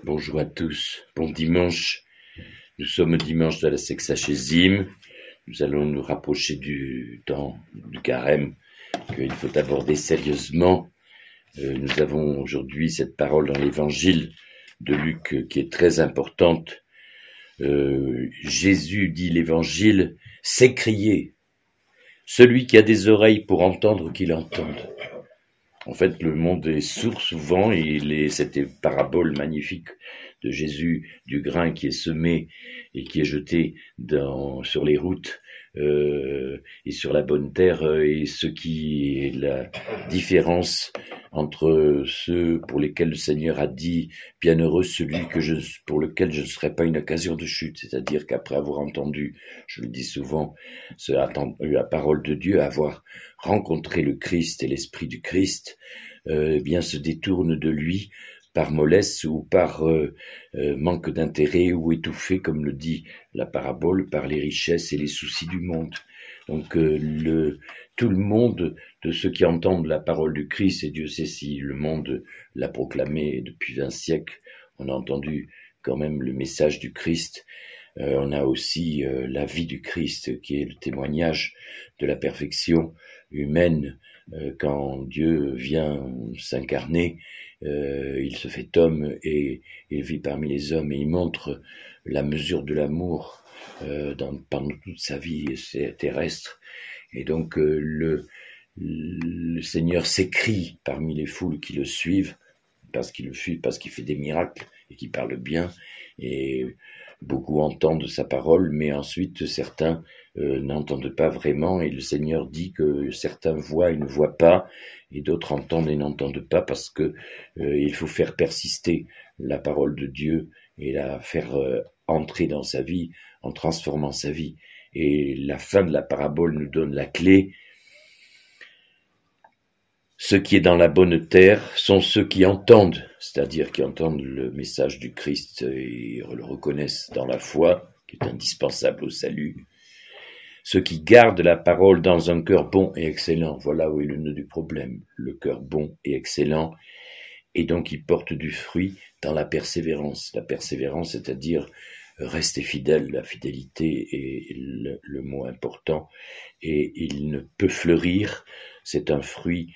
Bonjour à tous, bon dimanche. Nous sommes au dimanche de la sexagésime. Nous allons nous rapprocher du temps du carême qu'il faut aborder sérieusement. Nous avons aujourd'hui cette parole dans l'évangile de Luc qui est très importante. Jésus dit l'évangile, s'écrier. Celui qui a des oreilles pour entendre, qu'il entende. En fait, le monde est sourd souvent, et cette parabole magnifique de Jésus, du grain qui est semé et qui est jeté sur les routes et sur la bonne terre, et ce qui est la différence entre ceux pour lesquels le Seigneur a dit « Bienheureux celui pour lequel je ne serai pas une occasion de chute », c'est-à-dire qu'après avoir entendu, je le dis souvent, la parole de Dieu, avoir rencontré le Christ et l'Esprit du Christ, bien se détourne de lui par mollesse ou par manque d'intérêt, ou étouffé, comme le dit la parabole, par les richesses et les soucis du monde. Donc tout le monde, de ceux qui entendent la parole du Christ, et Dieu sait si le monde l'a proclamé depuis 20 siècles, on a entendu quand même le message du Christ. On a aussi la vie du Christ, qui est le témoignage de la perfection humaine. Quand Dieu vient s'incarner, il se fait homme et il vit parmi les hommes, et il montre la mesure de l'amour pendant toute sa vie terrestre. Et donc le Seigneur s'écrie parmi les foules qui le suivent, parce qu'il le suit, parce qu'il fait des miracles et qu'il parle bien, et beaucoup entendent sa parole, mais ensuite certains n'entendent pas vraiment, et le Seigneur dit que certains voient et ne voient pas, et d'autres entendent et n'entendent pas, parce que il faut faire persister la parole de Dieu et la faire entrer dans sa vie en transformant sa vie. Et la fin de la parabole nous donne la clé. Ceux qui est dans la bonne terre sont ceux qui entendent, c'est-à-dire qui entendent le message du Christ et le reconnaissent dans la foi, qui est indispensable au salut. Ceux qui gardent la parole dans un cœur bon et excellent, voilà où est le nœud du problème, le cœur bon et excellent, et donc ils portent du fruit dans la persévérance. La persévérance, c'est-à-dire rester fidèle, la fidélité est le mot important, et il ne peut fleurir, c'est un fruit,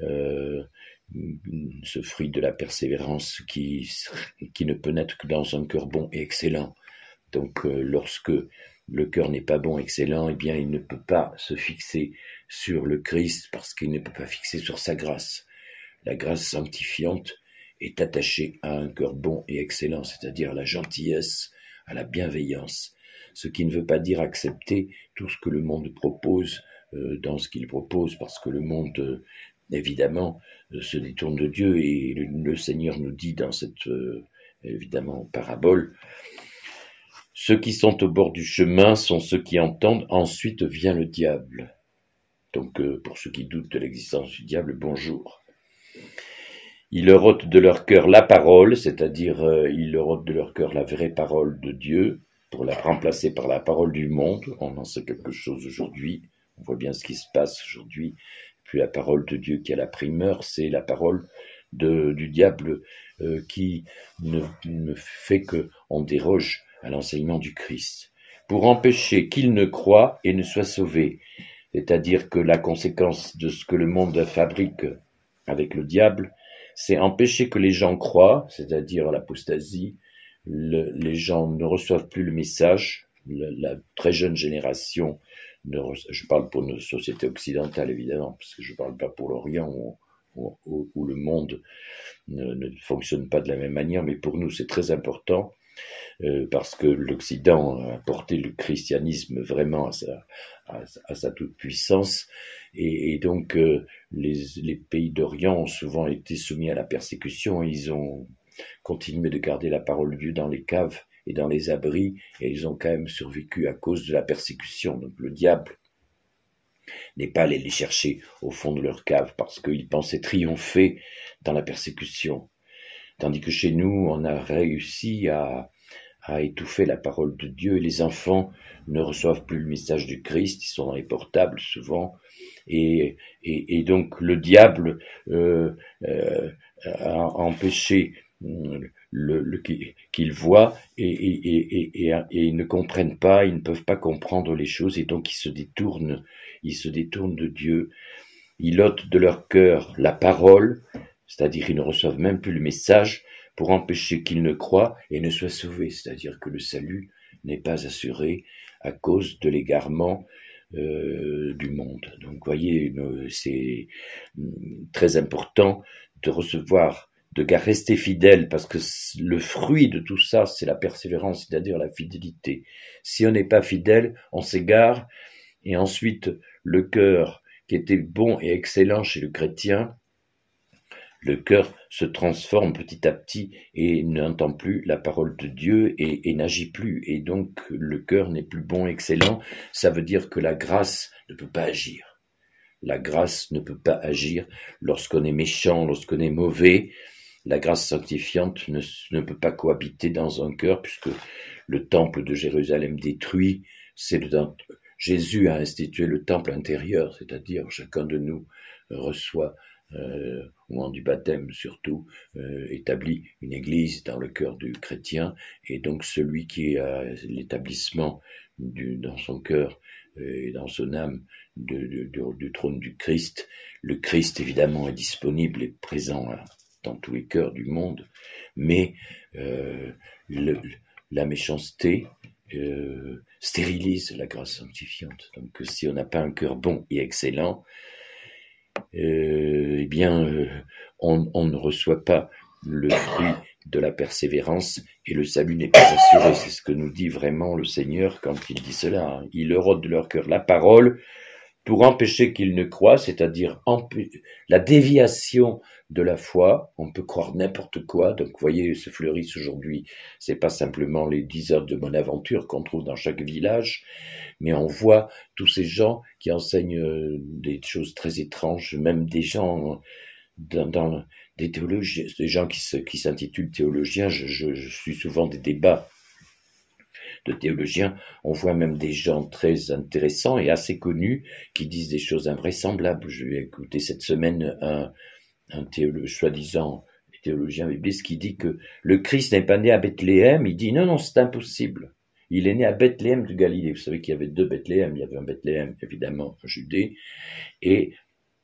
ce fruit de la persévérance qui ne peut naître que dans un cœur bon et excellent. Donc lorsque le cœur n'est pas bon, excellent, eh bien il ne peut pas se fixer sur le Christ, parce qu'il ne peut pas fixer sur sa grâce. La grâce sanctifiante est attachée à un cœur bon et excellent, c'est-à-dire à la gentillesse, à la bienveillance, ce qui ne veut pas dire accepter tout ce que le monde propose dans ce qu'il propose, parce que le monde, évidemment, se détourne de Dieu, et le Seigneur nous dit dans cette, évidemment, parabole, ceux qui sont au bord du chemin sont ceux qui entendent, ensuite vient le diable. Donc, pour ceux qui doutent de l'existence du diable, bonjour. Ils leur ôtent de leur cœur la parole, c'est-à-dire ils leur ôtent de leur cœur la vraie parole de Dieu, pour la remplacer par la parole du monde. On en sait quelque chose aujourd'hui, on voit bien ce qui se passe aujourd'hui. Puis la parole de Dieu qui a la primeur, c'est la parole du diable qui ne fait qu'on déroge à l'enseignement du Christ, pour empêcher qu'il ne croie et ne soit sauvé. C'est-à-dire que la conséquence de ce que le monde fabrique avec le diable, c'est empêcher que les gens croient, c'est-à-dire l'apostasie. Les gens ne reçoivent plus le message. La très jeune génération, je parle pour nos sociétés occidentales évidemment, parce que je ne parle pas pour l'Orient où le monde ne fonctionne pas de la même manière, mais pour nous c'est très important. Parce que l'Occident a porté le christianisme vraiment à sa toute-puissance, et donc les pays d'Orient ont souvent été soumis à la persécution, et ils ont continué de garder la parole de Dieu dans les caves et dans les abris, et ils ont quand même survécu à cause de la persécution. Donc le diable n'est pas allé les chercher au fond de leur cave, parce qu'ils pensaient triompher dans la persécution. Tandis que chez nous, on a réussi à étouffer la parole de Dieu, et les enfants ne reçoivent plus le message du Christ, ils sont dans les portables souvent, et donc le diable a empêché qu'ils voient et ils ne comprennent pas, ils ne peuvent pas comprendre les choses et donc ils se détournent de Dieu. Ils ôtent de leur cœur la parole, c'est-à-dire ils ne reçoivent même plus le message pour empêcher qu'ils ne croient et ne soient sauvés, c'est-à-dire que le salut n'est pas assuré à cause de l'égarement du monde. Donc, vous voyez, c'est très important de recevoir, de rester fidèle, parce que le fruit de tout ça, c'est la persévérance, c'est-à-dire la fidélité. Si on n'est pas fidèle, on s'égare, et ensuite, le cœur qui était bon et excellent chez le chrétien, le cœur se transforme petit à petit et n'entend plus la parole de Dieu et n'agit plus. Et donc, le cœur n'est plus bon, excellent. Ça veut dire que la grâce ne peut pas agir. La grâce ne peut pas agir lorsqu'on est méchant, lorsqu'on est mauvais. La grâce sanctifiante ne peut pas cohabiter dans un cœur puisque le temple de Jérusalem détruit, c'est le temple. Jésus a institué le temple intérieur, c'est-à-dire chacun de nous reçoit au moment du baptême surtout, établit une église dans le cœur du chrétien, et donc celui qui a l'établissement dans son cœur et dans son âme du trône du Christ, le Christ évidemment est disponible et présent dans tous les cœurs du monde, mais la méchanceté stérilise la grâce sanctifiante. Donc si on n'a pas un cœur bon et excellent, eh bien, on ne reçoit pas le fruit de la persévérance et le salut n'est pas assuré. C'est ce que nous dit vraiment le Seigneur quand il dit cela. Il leur ôte de leur cœur la parole pour empêcher qu'ils ne croient, c'est-à-dire la déviation de la foi. On peut croire n'importe quoi. Donc, vous voyez, se fleurissent aujourd'hui, c'est pas simplement les 10 heures de bonne aventure qu'on trouve dans chaque village, mais on voit tous ces gens qui enseignent des choses très étranges, même des gens dans des théologiens, des gens qui s'intitulent théologiens. Je suis souvent des débats de théologiens, on voit même des gens très intéressants et assez connus qui disent des choses invraisemblables. Je vais écouter cette semaine un soi-disant théologien bibliste qui dit que le Christ n'est pas né à Bethléem. Il dit non, c'est impossible. Il est né à Bethléem de Galilée. Vous savez qu'il y avait 2 Bethléem. Il y avait un Bethléem, évidemment, en Judée, et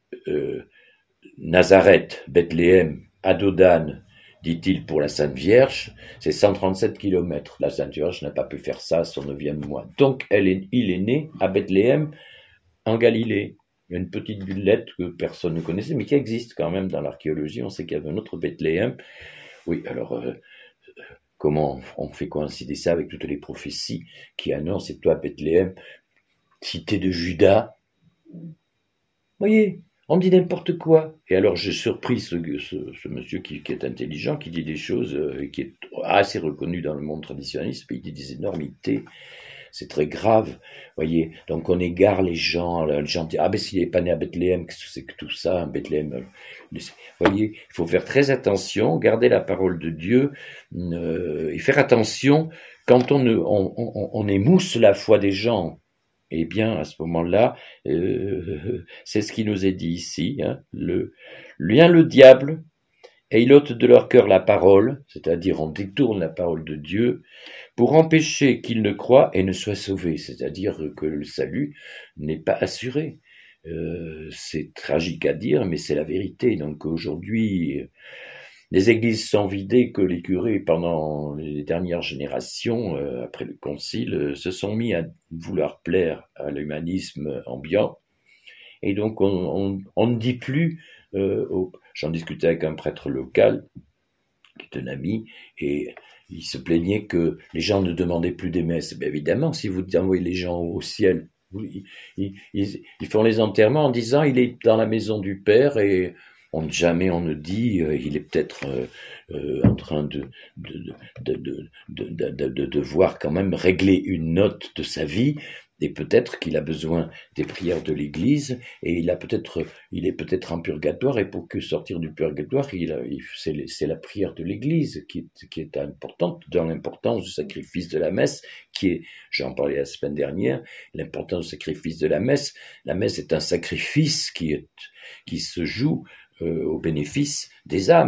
Nazareth, Bethléem, Adodane, dit-il, pour la Sainte Vierge, c'est 137 kilomètres. La Sainte Vierge n'a pas pu faire ça à son 9e mois. Donc, il est né à Bethléem, en Galilée. Il y a une petite bullette que personne ne connaissait, mais qui existe quand même dans l'archéologie. On sait qu'il y avait un autre Bethléem. Oui, alors, comment on fait coïncider ça avec toutes les prophéties qui annoncent, et toi, Bethléem, cité de Juda. Voyez, on dit n'importe quoi. Et alors j'ai surpris ce monsieur qui est intelligent, qui dit des choses, qui est assez reconnu dans le monde traditionnaliste, mais il dit des énormités. C'est très grave, voyez. Donc on égare les gens disent ah ben s'il n'est pas né à Bethléem, qu'est-ce que c'est que tout ça, Bethléem. Voyez, il faut faire très attention, garder la parole de Dieu et faire attention quand on émousse la foi des gens. Eh bien, à ce moment-là, c'est ce qui nous est dit ici. Hein, vient le diable et il ôte de leur cœur la parole, c'est-à-dire on détourne la parole de Dieu, pour empêcher qu'ils ne croient et ne soient sauvés, c'est-à-dire que le salut n'est pas assuré. C'est tragique à dire, mais c'est la vérité. Donc aujourd'hui, les églises sont vidées que les curés, pendant les dernières générations, après le concile, se sont mis à vouloir plaire à l'humanisme ambiant. Et donc on ne dit plus, j'en discutais avec un prêtre local, qui est un ami, et il se plaignait que les gens ne demandaient plus des messes. Ben évidemment, si vous envoyez les gens au ciel, ils font les enterrements en disant il est dans la maison du Père, et jamais on ne dit il est peut-être en train de devoir quand même régler une note de sa vie, et peut-être qu'il a besoin des prières de l'Église, et il est peut-être en purgatoire, et pour que sortir du purgatoire, c'est la prière de l'Église qui est importante, dans l'importance du sacrifice de la messe, j'en parlais la semaine dernière, l'importance du sacrifice de la messe. La messe est un sacrifice qui se joue au bénéfice des âmes.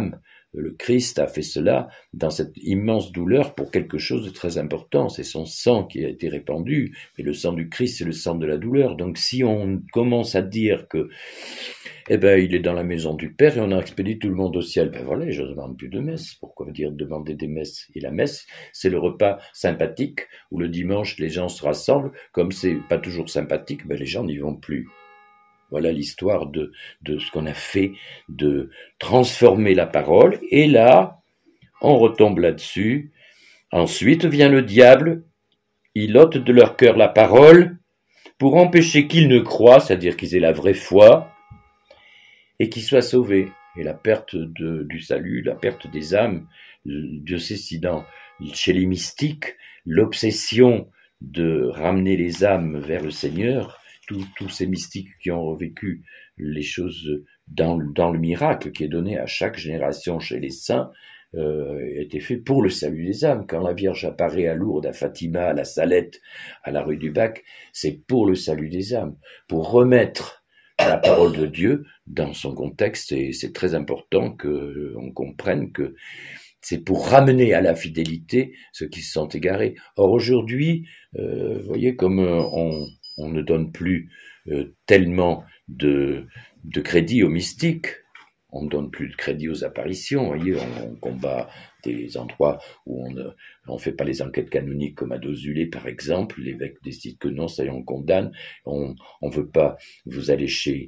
le Christ a fait cela dans cette immense douleur pour quelque chose de très important. C'est son sang qui a été répandu, mais le sang du Christ, c'est le sang de la douleur. Donc si on commence à dire que il est dans la maison du Père et on a expédié tout le monde au ciel. Voilà, je ne demande plus de messe. Pourquoi dire demander des messes? Et la messe, c'est le repas sympathique où le dimanche, les gens se rassemblent. Comme c'est pas toujours sympathique, les gens n'y vont plus. Voilà l'histoire de ce qu'on a fait, de transformer la parole. Et là, on retombe là-dessus. Ensuite vient le diable. Il ôte de leur cœur la parole pour empêcher qu'ils ne croient, c'est-à-dire qu'ils aient la vraie foi, et qu'ils soient sauvés. Et la perte du salut, la perte des âmes, Dieu sait si chez les mystiques, l'obsession de ramener les âmes vers le Seigneur, tous ces mystiques qui ont vécu les choses dans le miracle qui est donné à chaque génération chez les saints, était fait pour le salut des âmes. Quand la Vierge apparaît à Lourdes, à Fatima, à la Salette, à la rue du Bac, c'est pour le salut des âmes, pour remettre la parole de Dieu dans son contexte, et c'est très important qu'on comprenne que c'est pour ramener à la fidélité ceux qui se sont égarés. Or aujourd'hui, vous voyez, comme on ne donne plus tellement de crédit aux mystiques, on ne donne plus de crédit aux apparitions, vous voyez, on combat des endroits où on fait pas les enquêtes canoniques comme à Dozulé par exemple, l'évêque décide que non, ça y est, on condamne, on veut pas, vous allez chez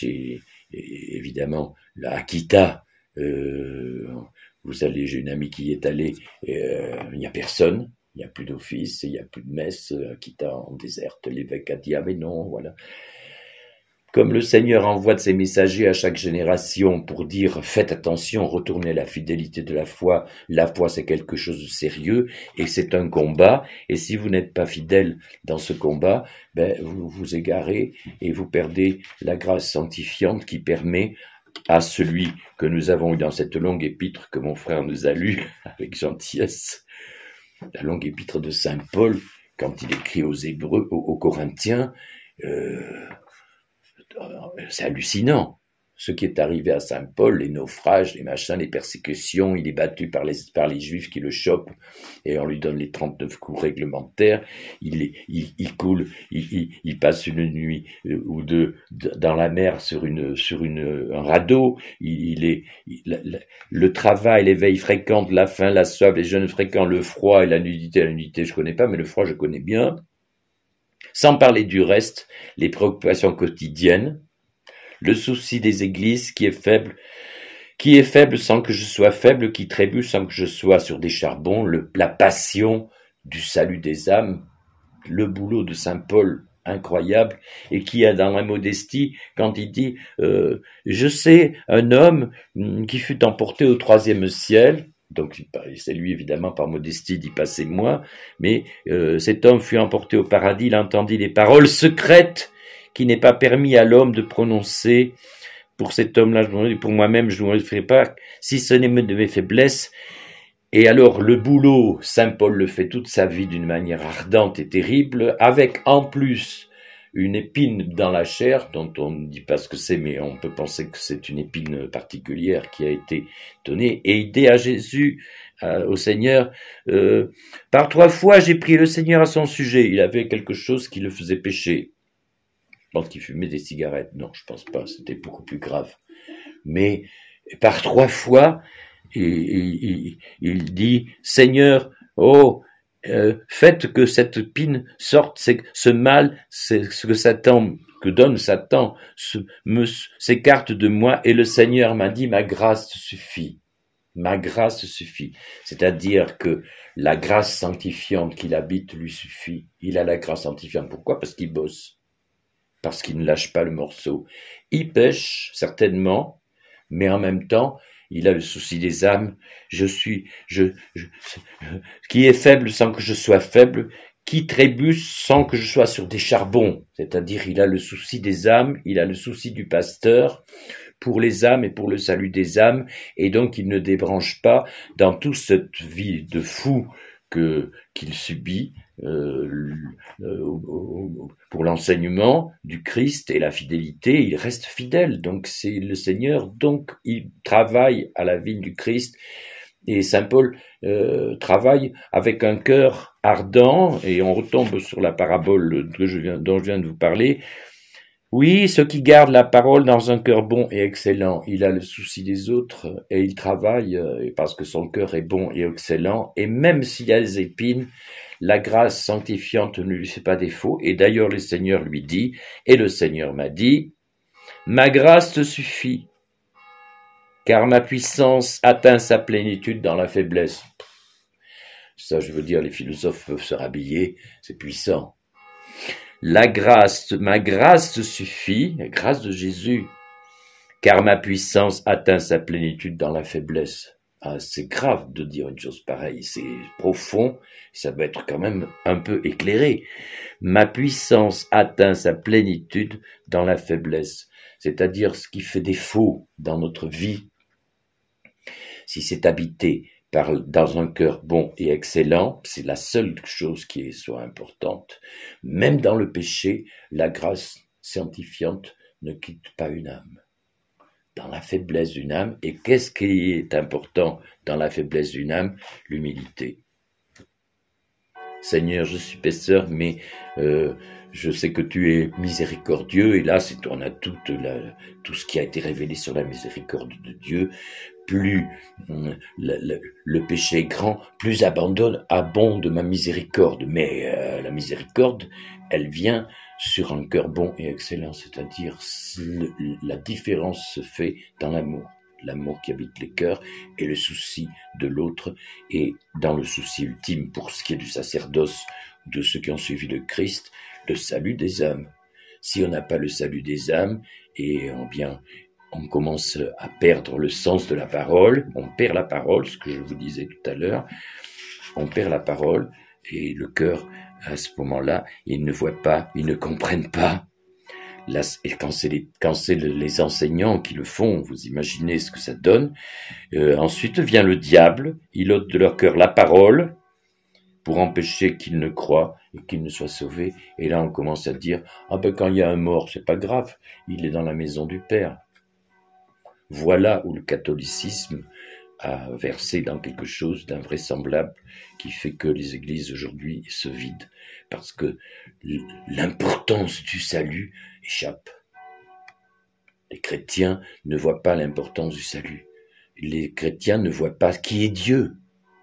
évidemment la Akita, vous allez, j'ai une amie qui y est allée, il n'y a personne, il n'y a plus d'office, il n'y a plus de messe, Akita en déserte, l'évêque a dit, mais non, voilà. Comme le Seigneur envoie de ses messagers à chaque génération pour dire « Faites attention, retournez à la fidélité de la foi c'est quelque chose de sérieux et c'est un combat. Et si vous n'êtes pas fidèle dans ce combat, vous vous égarez et vous perdez la grâce sanctifiante qui permet à celui que nous avons eu dans cette longue épître que mon frère nous a lu avec gentillesse, la longue épître de Saint Paul, quand il écrit aux Hébreux, aux Corinthiens, c'est hallucinant. Ce qui est arrivé à Saint Paul, les naufrages, les machins, les persécutions, il est battu par les Juifs qui le chopent et on lui donne les 39 coups réglementaires, il coule, il passe une nuit ou deux dans la mer sur un radeau, le travail, les veilles fréquentes, la faim, la soif, les jeûnes fréquents, le froid et la nudité je connais pas, mais le froid je connais bien. Sans parler du reste, les préoccupations quotidiennes, le souci des églises qui est faible sans que je sois faible, qui trébuche sans que je sois sur des charbons, la passion du salut des âmes, le boulot de Saint Paul incroyable, et qui a dans la modestie, quand il dit je sais un homme qui fut emporté au 3e ciel, donc c'est lui évidemment par modestie d'y passer moi, mais cet homme fut emporté au paradis, il entendit les paroles secrètes qui n'est pas permis à l'homme de prononcer. Pour cet homme-là, pour moi-même, je ne le ferai pas, si ce n'est de mes faiblesses. Et alors le boulot, Saint Paul le fait toute sa vie d'une manière ardente et terrible, avec en plus une épine dans la chair, dont on ne dit pas ce que c'est, mais on peut penser que c'est une épine particulière qui a été donnée, et il dit à Jésus, au Seigneur, par 3 fois j'ai prié le Seigneur à son sujet, il avait quelque chose qui le faisait pécher. Je pense qu'il fumait des cigarettes. Non, je pense pas, c'était beaucoup plus grave. Mais par 3 fois, il dit, Seigneur, faites que cette épine sorte, ce mal, c'est ce que Satan, que donne Satan, s'écarte de moi, et le Seigneur m'a dit, ma grâce suffit. Ma grâce suffit. C'est-à-dire que la grâce sanctifiante qu'il habite lui suffit. Il a la grâce sanctifiante. Pourquoi? Parce qu'il bosse. Parce qu'il ne lâche pas le morceau. Il pêche, certainement, mais en même temps, il a le souci des âmes. Qui est faible sans que je sois faible, qui trébuche sans que je sois sur des charbons. C'est-à-dire, il a le souci des âmes, il a le souci du pasteur pour les âmes et pour le salut des âmes, et donc il ne débranche pas dans toute cette vie de fou qu'il subit pour l'enseignement du Christ et la fidélité, il reste fidèle. Donc c'est le Seigneur, donc il travaille à la vigne du Christ. Et saint Paul travaille avec un cœur ardent, et on retombe sur la parabole dont je viens de vous parler. Oui, ceux qui gardent la parole dans un cœur bon et excellent, il a le souci des autres et il travaille parce que son cœur est bon et excellent. Et même s'il y a des épines, la grâce sanctifiante ne lui fait pas défaut. Et d'ailleurs, le Seigneur lui dit, et le Seigneur m'a dit, ma grâce te suffit, car ma puissance atteint sa plénitude dans la faiblesse. Ça, je veux dire, les philosophes peuvent se rhabiller, c'est puissant. Ma grâce te suffit, la grâce de Jésus, car ma puissance atteint sa plénitude dans la faiblesse. Ah, c'est grave de dire une chose pareille, c'est profond, ça doit être quand même un peu éclairé. Ma puissance atteint sa plénitude dans la faiblesse, c'est-à-dire ce qui fait défaut dans notre vie, si c'est habité dans un cœur bon et excellent, c'est la seule chose qui soit importante. Même dans le péché, la grâce sanctifiante ne quitte pas une âme. Dans la faiblesse d'une âme, et qu'est-ce qui est important dans la faiblesse d'une âme? L'humilité. Seigneur, je suis pécheur, mais je sais que tu es miséricordieux, et là, on a tout ce qui a été révélé sur la miséricorde de Dieu. Plus le péché est grand, plus abonde ma miséricorde. Mais la miséricorde, elle vient sur un cœur bon et excellent, c'est-à-dire la différence se fait dans l'amour qui habite les cœurs et le souci de l'autre, et dans le souci ultime pour ce qui est du sacerdoce, de ceux qui ont suivi le Christ, le salut des âmes. Si on n'a pas le salut des âmes, on commence à perdre le sens de la parole, on perd la parole, ce que je vous disais tout à l'heure, on perd la parole, et le cœur, à ce moment-là, ils ne voient pas, ils ne comprennent pas. Là, et quand c'est les enseignants qui le font, vous imaginez ce que ça donne. Ensuite vient le diable, il ôte de leur cœur la parole, pour empêcher qu'ils ne croient et qu'ils ne soient sauvés. Et là, on commence à dire, quand il y a un mort, c'est pas grave, il est dans la maison du Père. Voilà où le catholicisme a versé dans quelque chose d'invraisemblable qui fait que les églises aujourd'hui se vident parce que l'importance du salut échappe. Les chrétiens ne voient pas l'importance du salut. Les chrétiens ne voient pas qui est Dieu.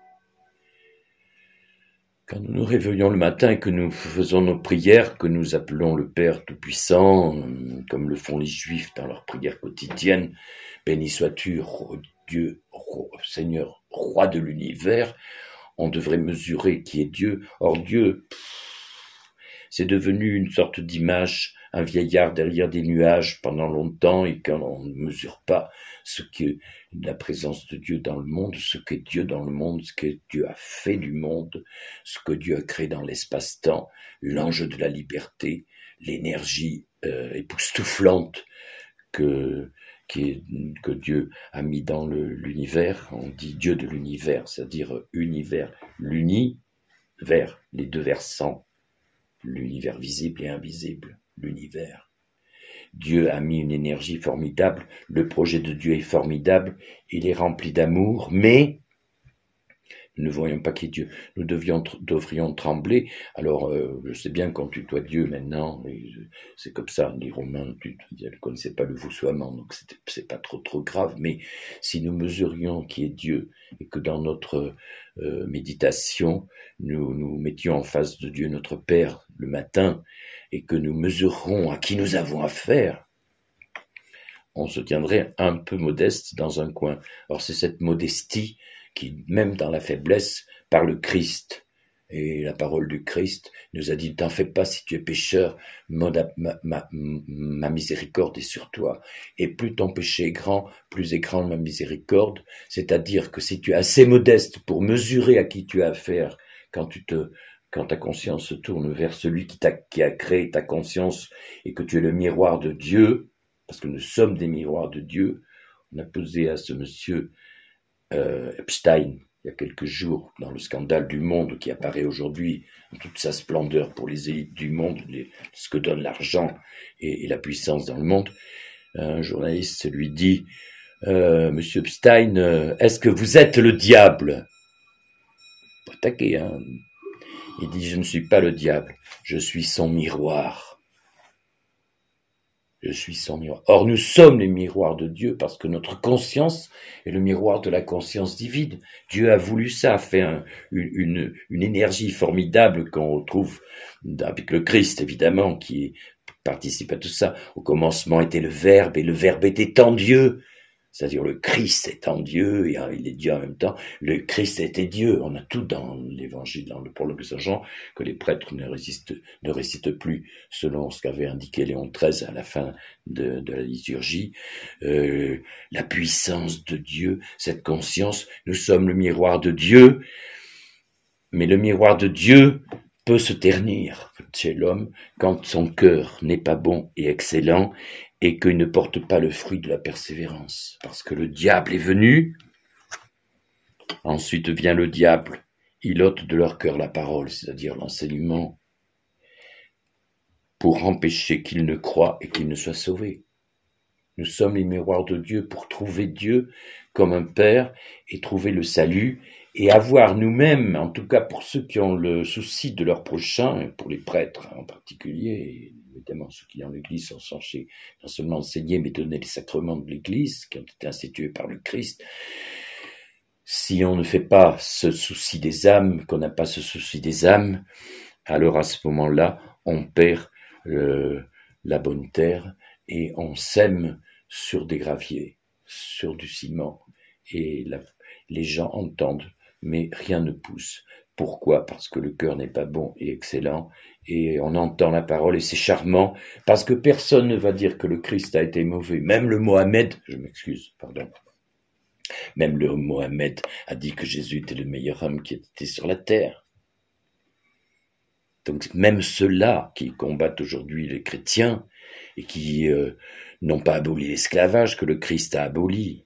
Quand nous nous réveillons le matin et que nous faisons nos prières, que nous appelons le Père Tout-Puissant, comme le font les Juifs dans leurs prières quotidiennes, béni sois-tu, Dieu, Seigneur, roi de l'univers, on devrait mesurer qui est Dieu. Or Dieu, c'est devenu une sorte d'image, un vieillard derrière des nuages pendant longtemps, et quand on ne mesure pas ce qu'est la présence de Dieu dans le monde, ce qu'est Dieu dans le monde, ce que Dieu a fait du monde, ce que Dieu a créé dans l'espace-temps, l'ange de la liberté, l'énergie époustouflante que Dieu a mis dans l'univers. On dit Dieu de l'univers, c'est-à-dire univers, l'univers, les deux versants, l'univers visible et invisible, l'univers. Dieu a mis une énergie formidable, le projet de Dieu est formidable, il est rempli d'amour, mais nous ne voyons pas qui est Dieu. Nous devrions trembler. Alors, je sais bien qu'on tutoie Dieu maintenant, c'est comme ça, les Romains ne connaissaient pas le vouvoiement, donc c'est pas trop grave, mais si nous mesurions qui est Dieu, et que dans notre méditation, nous mettions en face de Dieu notre Père le matin, et que nous mesurerons à qui nous avons affaire, on se tiendrait un peu modeste dans un coin. Or, c'est cette modestie qui, même dans la faiblesse, par le Christ, et la parole du Christ nous a dit, t'en fais pas si tu es pécheur, ma miséricorde est sur toi. Et plus ton péché est grand, plus est grande ma miséricorde, c'est-à-dire que si tu es assez modeste pour mesurer à qui tu as affaire, quand ta conscience se tourne vers celui qui a créé ta conscience, et que tu es le miroir de Dieu, parce que nous sommes des miroirs de Dieu. On a posé à ce monsieur Epstein il y a quelques jours, dans le scandale du Monde qui apparaît aujourd'hui en toute sa splendeur pour les élites du monde, ce que donne l'argent et la puissance dans le monde, un journaliste lui dit Monsieur Epstein, est-ce que vous êtes le diable? Pas taqué, hein. Il dit, je ne suis pas le diable, je suis son miroir. Je suis son miroir. Or, nous sommes les miroirs de Dieu parce que notre conscience est le miroir de la conscience divine. Dieu a voulu ça, a fait une énergie formidable qu'on retrouve avec le Christ, évidemment, qui participe à tout ça. Au commencement était le Verbe, et le Verbe était en Dieu. C'est-à-dire le Christ est en Dieu, et il est Dieu en même temps. Le Christ était Dieu. On a tout dans l'évangile, dans le prologue de Saint Jean, que les prêtres ne récitent plus selon ce qu'avait indiqué Léon XIII à la fin de la liturgie. La puissance de Dieu, cette conscience, nous sommes le miroir de Dieu, mais le miroir de Dieu peut se ternir chez l'homme quand son cœur n'est pas bon et excellent, et qu'il ne porte pas le fruit de la persévérance. Parce que le diable est venu, ensuite vient le diable, il ôte de leur cœur la parole, c'est-à-dire l'enseignement, pour empêcher qu'ils ne croient et qu'ils ne soient sauvés. Nous sommes les miroirs de Dieu pour trouver Dieu comme un Père et trouver le salut et avoir nous-mêmes, en tout cas pour ceux qui ont le souci de leur prochain, et pour les prêtres en particulier, évidemment ceux qui dans l'Église sont censés non seulement enseigner mais donner les sacrements de l'Église qui ont été institués par le Christ. Si on ne fait pas ce souci des âmes, qu'on n'a pas ce souci des âmes, alors à ce moment-là, on perd la bonne terre et on sème sur des graviers, sur du ciment, et les gens entendent, mais rien ne pousse. Pourquoi? Parce que le cœur n'est pas bon et excellent, et on entend la parole, et c'est charmant, parce que personne ne va dire que le Christ a été mauvais. Même le Mohammed, je m'excuse, pardon, même le Mohammed a dit que Jésus était le meilleur homme qui était sur la terre. Donc même ceux-là qui combattent aujourd'hui les chrétiens, et qui n'ont pas aboli l'esclavage que le Christ a aboli,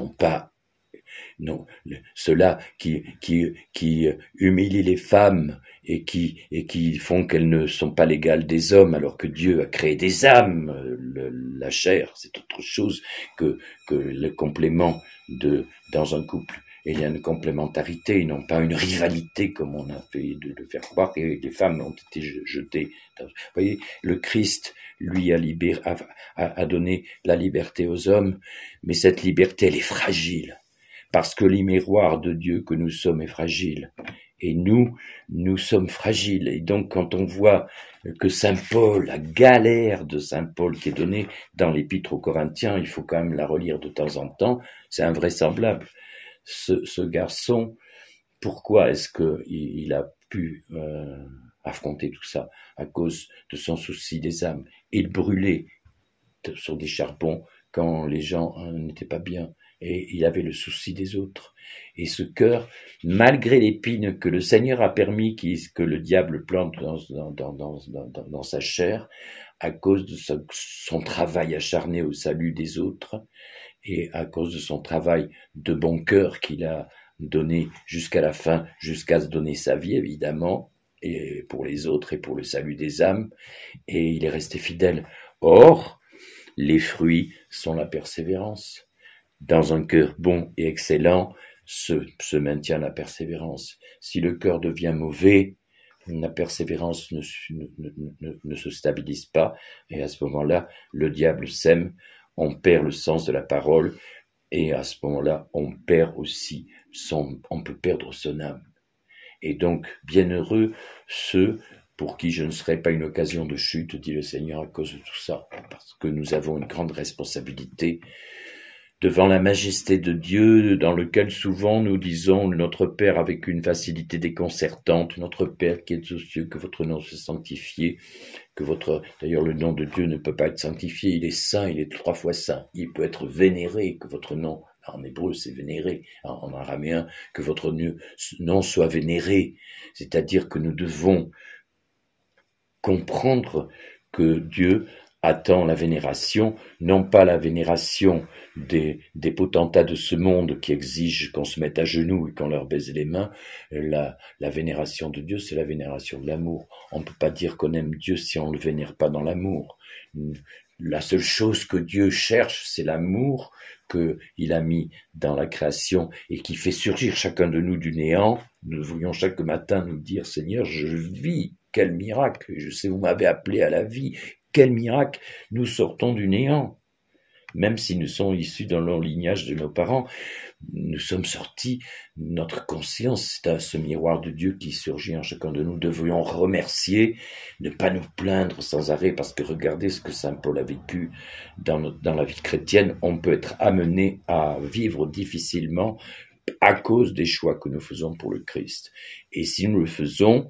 ceux-là qui humilient les femmes et qui font qu'elles ne sont pas l'égale des hommes alors que Dieu a créé des âmes, la chair c'est autre chose que le complément dans un couple. Et il y a une complémentarité, et non pas une rivalité comme on a fait de faire croire, et les femmes ont été jetées. Vous voyez, le Christ, lui, a donné la liberté aux hommes, mais cette liberté, elle est fragile, parce que les miroirs de Dieu que nous sommes est fragile. Et nous sommes fragiles. Et donc, quand on voit que Saint Paul, la galère de Saint Paul qui est donnée dans l'Épître aux Corinthiens, il faut quand même la relire de temps en temps, c'est invraisemblable. Ce garçon, pourquoi est-ce qu'il a pu affronter tout ça? À cause de son souci des âmes. Il brûlait sur des charbons quand les gens n'étaient pas bien, et il avait le souci des autres. Et ce cœur, malgré l'épine que le Seigneur a permis que le diable plante dans sa chair, à cause de son travail acharné au salut des autres, et à cause de son travail de bon cœur qu'il a donné jusqu'à la fin, jusqu'à se donner sa vie, évidemment, et pour les autres et pour le salut des âmes, et il est resté fidèle. Or, les fruits sont la persévérance. Dans un cœur bon et excellent se maintient la persévérance. Si le cœur devient mauvais, la persévérance ne se stabilise pas, et à ce moment-là, le diable sème, on perd le sens de la parole, et à ce moment-là, on peut perdre son âme. Et donc, bienheureux ceux pour qui je ne serai pas une occasion de chute, dit le Seigneur, à cause de tout ça, parce que nous avons une grande responsabilité devant la majesté de Dieu, dans lequel souvent nous disons notre Père avec une facilité déconcertante, notre Père qui est aux cieux, que votre nom soit sanctifié, d'ailleurs le nom de Dieu ne peut pas être sanctifié, il est saint, il est 3 fois saint, il peut être vénéré, que votre nom, en hébreu c'est vénéré, en araméen, que votre nom soit vénéré, c'est-à-dire que nous devons comprendre que Dieu attend la vénération, non pas la vénération des potentats de ce monde qui exigent qu'on se mette à genoux et qu'on leur baise les mains. La vénération de Dieu, c'est la vénération de l'amour. On ne peut pas dire qu'on aime Dieu si on ne le vénère pas dans l'amour. La seule chose que Dieu cherche, c'est l'amour qu'il a mis dans la création et qui fait surgir chacun de nous du néant. Nous devrions chaque matin nous dire, Seigneur, je vis, quel miracle, je sais, vous m'avez appelé à la vie, quel miracle, nous sortons du néant. Même si nous sommes issus dans le lignage de nos parents, nous sommes sortis, notre conscience, c'est à ce miroir de Dieu qui surgit en chacun de nous. Devrions remercier, ne pas nous plaindre sans arrêt, parce que regardez ce que saint Paul a vécu dans la vie chrétienne. On peut être amené à vivre difficilement à cause des choix que nous faisons pour le Christ. Et si nous le faisons,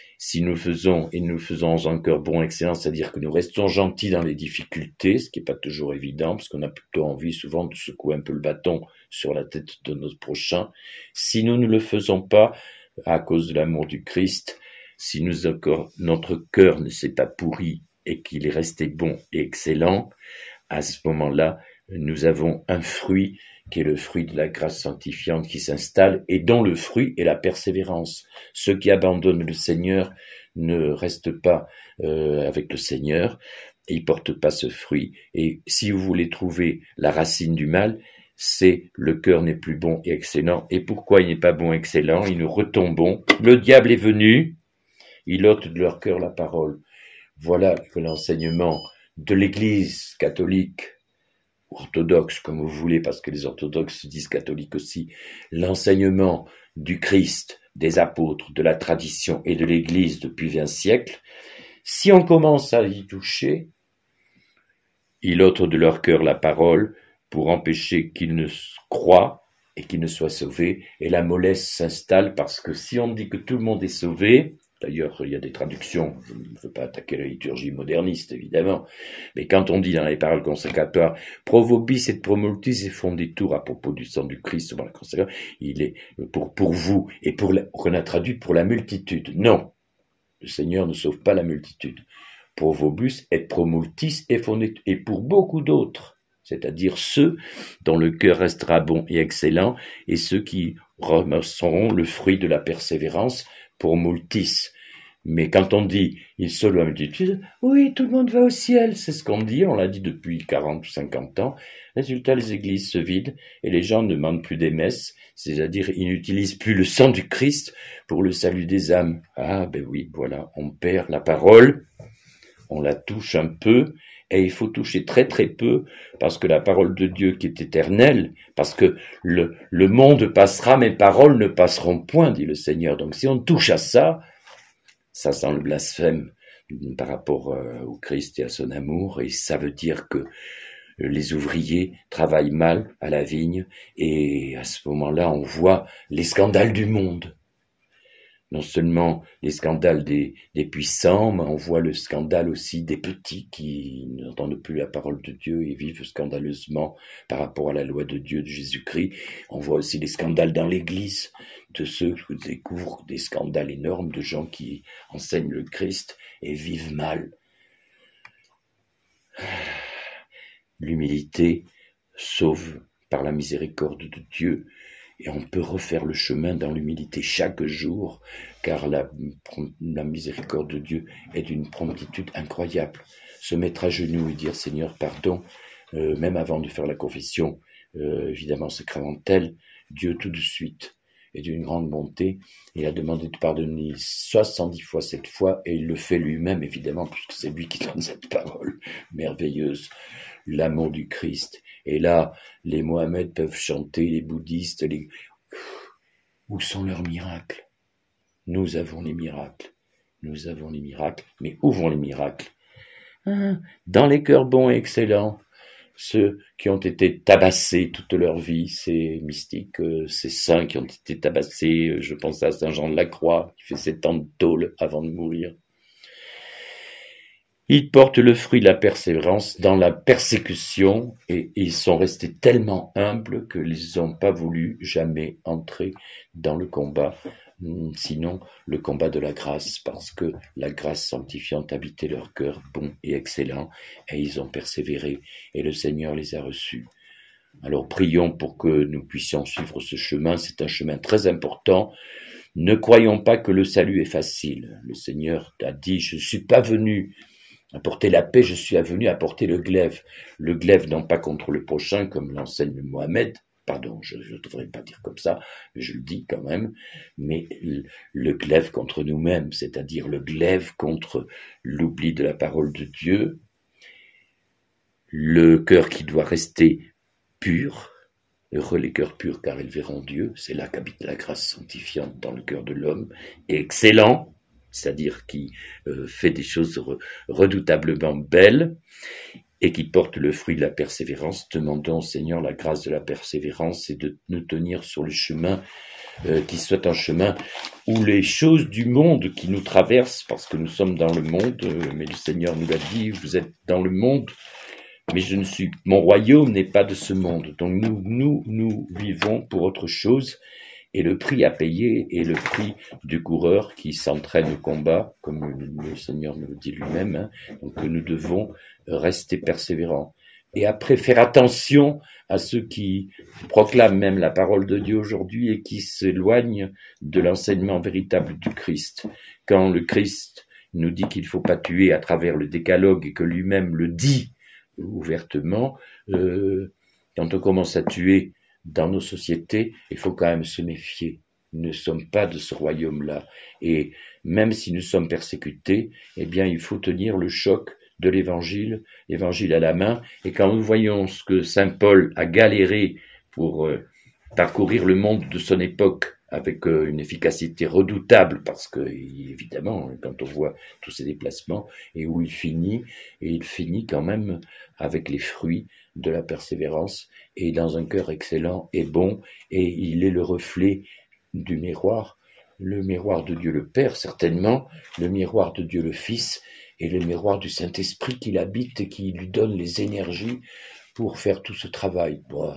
et nous le faisons dans un cœur bon, excellent, c'est-à-dire que nous restons gentils dans les difficultés, ce qui n'est pas toujours évident, parce qu'on a plutôt envie souvent de secouer un peu le bâton sur la tête de notre prochain. Si nous ne le faisons pas à cause de l'amour du Christ, si notre cœur ne s'est pas pourri et qu'il est resté bon et excellent, à ce moment-là, nous avons un fruit qui est le fruit de la grâce sanctifiante qui s'installe et dont le fruit est la persévérance. Ceux qui abandonnent le Seigneur ne restent pas avec le Seigneur, ils portent pas ce fruit. Et si vous voulez trouver la racine du mal, c'est le cœur n'est plus bon et excellent. Et pourquoi il n'est pas bon et excellent? Et nous retombons. Le diable est venu, il ôte de leur cœur la parole. Voilà que l'enseignement de l'Église catholique, orthodoxe, comme vous voulez, parce que les orthodoxes se disent catholiques aussi, l'enseignement du Christ, des apôtres, de la tradition et de l'Église depuis 20 siècles, si on commence à y toucher, il ôte de leur cœur la parole pour empêcher qu'ils ne croient et qu'ils ne soient sauvés, et la mollesse s'installe parce que si on dit que tout le monde est sauvé, d'ailleurs, il y a des traductions, je ne veux pas attaquer la liturgie moderniste, évidemment, mais quand on dit dans les paroles consécratoires, pro vobis et pro multis et font des tours à propos du sang du Christ, dans la consécration, il est pour vous, et qu'on a traduit pour la multitude. Non, le Seigneur ne sauve pas la multitude. Pro vobis et pro multis et pour beaucoup d'autres, c'est-à-dire ceux dont le cœur restera bon et excellent, et ceux qui remerceront le fruit de la persévérance, pour multis. Mais quand on dit « il sauve la multitude », oui, tout le monde va au ciel, c'est ce qu'on dit, on l'a dit depuis 40 ou 50 ans. Résultat, les églises se vident et les gens ne demandent plus des messes, c'est-à-dire ils n'utilisent plus le sang du Christ pour le salut des âmes. Ah ben oui, voilà, on perd la parole, on la touche un peu, et il faut toucher très très peu, parce que la parole de Dieu qui est éternelle, parce que le monde passera, mes paroles ne passeront point, dit le Seigneur. Donc si on touche à ça, ça sent le blasphème par rapport au Christ et à son amour, et ça veut dire que les ouvriers travaillent mal à la vigne, et à ce moment-là, on voit les scandales du monde. Non seulement les scandales des puissants, mais on voit le scandale aussi des petits qui n'entendent plus la parole de Dieu et vivent scandaleusement par rapport à la loi de Dieu de Jésus-Christ. On voit aussi les scandales dans l'Église, de ceux qui découvrent des scandales énormes de gens qui enseignent le Christ et vivent mal. L'humilité sauve par la miséricorde de Dieu. Et on peut refaire le chemin dans l'humilité chaque jour, car la miséricorde de Dieu est d'une promptitude incroyable. Se mettre à genoux et dire « Seigneur, pardon », même avant de faire la confession, évidemment sacramentelle, Dieu tout de suite est d'une grande bonté. Il a demandé de pardonner 70 fois 7 fois, et il le fait lui-même, évidemment, puisque c'est lui qui donne cette parole merveilleuse. L'amour du Christ. Et là, les Mohamed peuvent chanter, les bouddhistes, où sont leurs miracles? Nous avons les miracles. Nous avons les miracles. Mais où vont les miracles? Dans les cœurs bons et excellents. Ceux qui ont été tabassés toute leur vie, ces mystiques, ces saints qui ont été tabassés. Je pense à Saint Jean de la Croix, qui fait 7 ans de tôle avant de mourir. Ils portent le fruit de la persévérance dans la persécution, et ils sont restés tellement humbles qu'ils n'ont pas voulu jamais entrer dans le combat sinon le combat de la grâce, parce que la grâce sanctifiante habitait leur cœur bon et excellent, et ils ont persévéré, et le Seigneur les a reçus. Alors prions pour que nous puissions suivre ce chemin, c'est un chemin très important. Ne croyons pas que le salut est facile. Le Seigneur a dit, je ne suis pas venu apporter la paix, je suis venu apporter le glaive. Le glaive non pas contre le prochain, comme l'enseigne Mohamed, pardon, je ne devrais pas dire comme ça, mais je le dis quand même, mais le glaive contre nous-mêmes, c'est-à-dire le glaive contre l'oubli de la parole de Dieu, le cœur qui doit rester pur. Heureux les cœurs purs, car ils verront Dieu. C'est là qu'habite la grâce sanctifiante dans le cœur de l'homme. Et excellent, c'est-à-dire qui fait des choses redoutablement belles et qui porte le fruit de la persévérance. Demandons au Seigneur la grâce de la persévérance et de nous tenir sur le chemin qui soit un chemin où les choses du monde qui nous traversent, parce que nous sommes dans le monde, mais le Seigneur nous l'a dit, vous êtes dans le monde, mais mon royaume n'est pas de ce monde. Donc nous vivons pour autre chose, et le prix à payer est le prix du coureur qui s'entraîne au combat, comme le Seigneur nous le dit lui-même. Hein. Donc nous devons rester persévérants. Et après, faire attention à ceux qui proclament même la parole de Dieu aujourd'hui et qui s'éloignent de l'enseignement véritable du Christ. Quand le Christ nous dit qu'il ne faut pas tuer à travers le décalogue et que lui-même le dit ouvertement, quand on commence à tuer dans nos sociétés, il faut quand même se méfier. Nous ne sommes pas de ce royaume-là. Et même si nous sommes persécutés, eh bien, il faut tenir le choc de l'évangile à la main. Et quand nous voyons ce que saint Paul a galéré pour parcourir le monde de son époque avec une efficacité redoutable, parce que, évidemment, quand on voit tous ces déplacements, et où il finit quand même avec les fruits de la persévérance, et dans un cœur excellent et bon, et il est le reflet du miroir, le miroir de Dieu le Père, certainement, le miroir de Dieu le Fils, et le miroir du Saint-Esprit qui l'habite et qui lui donne les énergies pour faire tout ce travail. Bon,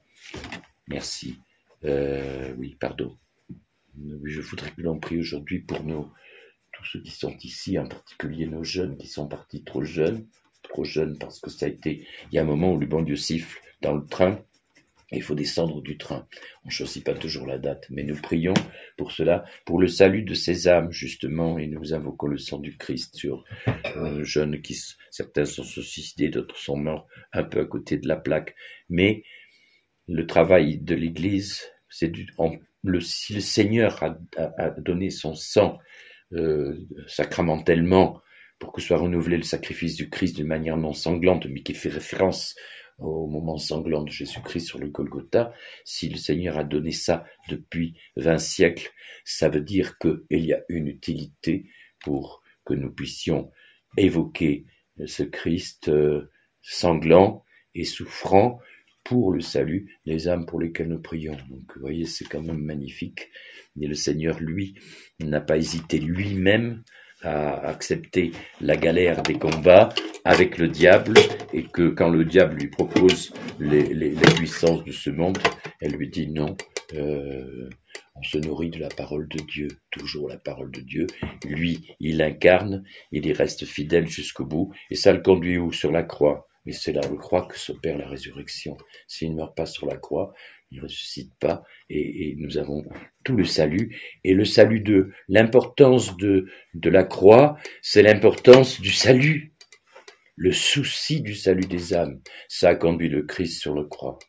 merci. Oui, pardon. Je voudrais que l'on prie aujourd'hui pour tous ceux qui sont ici, en particulier nos jeunes qui sont partis trop jeunes parce que ça a été, il y a un moment où le bon Dieu siffle dans le train, et il faut descendre du train. On ne choisit pas toujours la date, mais nous prions pour cela, pour le salut de ces âmes, justement, et nous invoquons le sang du Christ sur jeunes certains sont suicidés, d'autres sont morts un peu à côté de la plaque, mais le travail de l'Église, c'est si le Seigneur a donné son sang sacramentellement pour que soit renouvelé le sacrifice du Christ d'une manière non sanglante, mais qui fait référence au moment sanglant de Jésus-Christ sur le Golgotha, si le Seigneur a donné ça depuis 20 siècles, ça veut dire qu'il y a une utilité pour que nous puissions évoquer ce Christ sanglant et souffrant pour le salut des âmes pour lesquelles nous prions. Donc, vous voyez, c'est quand même magnifique. Et le Seigneur, lui, n'a pas hésité lui-même à accepter la galère des combats avec le diable, et que quand le diable lui propose les puissances de ce monde, elle lui dit non, on se nourrit de la parole de Dieu, toujours la parole de Dieu. Lui, il incarne, il y reste fidèle jusqu'au bout, et ça le conduit où? Sur la croix. Et c'est là, je crois, que s'opère la résurrection. S'il ne meurt pas sur la croix, il ne ressuscite pas, et nous avons tout le salut. Et le salut l'importance de la croix, c'est l'importance du salut. Le souci du salut des âmes, ça a conduit le Christ sur la croix.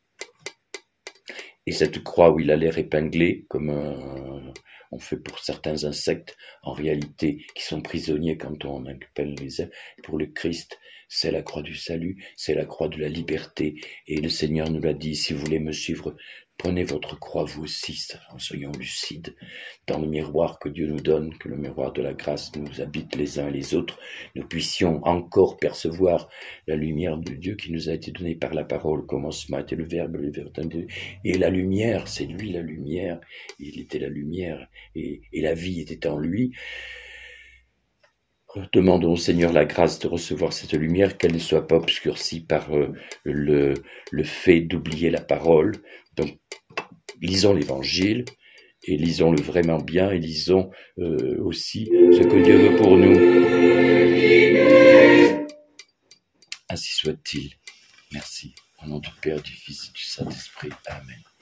Et cette croix où il a l'air épinglé, comme on fait pour certains insectes, en réalité, qui sont prisonniers quand on appelle les ailes, pour le Christ, c'est la croix du salut, c'est la croix de la liberté. Et le Seigneur nous l'a dit, si vous voulez me suivre, prenez votre croix vous aussi, soyons lucides. Dans le miroir que Dieu nous donne, que le miroir de la grâce nous habite les uns et les autres, nous puissions encore percevoir la lumière de Dieu qui nous a été donnée par la parole. Au commencement était le Verbe et la lumière, c'est lui la lumière, il était la lumière, et la vie était en lui. Demandons au Seigneur la grâce de recevoir cette lumière, qu'elle ne soit pas obscurcie par le fait d'oublier la parole. Donc, lisons l'Évangile, Et lisons-le vraiment bien, et lisons aussi ce que Dieu veut pour nous. Ainsi soit-il. Merci. Au nom du Père, du Fils et du Saint-Esprit. Amen.